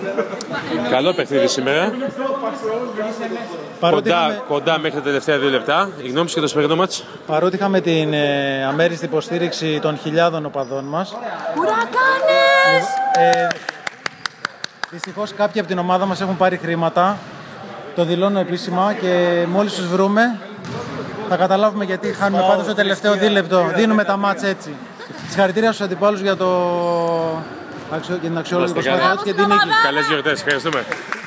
Καλό παιχνίδι σήμερα. Κοντά μέχρι τα τελευταία 2 λεπτά. Η γνώμη σου για το σημερινό μάτς? Παρότι είχαμε την αμέριστη υποστήριξη των χιλιάδων οπαδών μας, Ουρακάνες! Δυστυχώς κάποιοι από την ομάδα μας έχουν πάρει χρήματα. Το δηλώνω επίσημα και μόλις τους βρούμε θα καταλάβουμε γιατί χάνουμε πάντως το τελευταίο δίλεπτο. Δίνουμε τα μάτς έτσι. Συγχαρητήρια στους αντιπάλους για την αξιόλογη προσπάθειά τους και την νίκη. Καλές γιορτές. Ευχαριστούμε.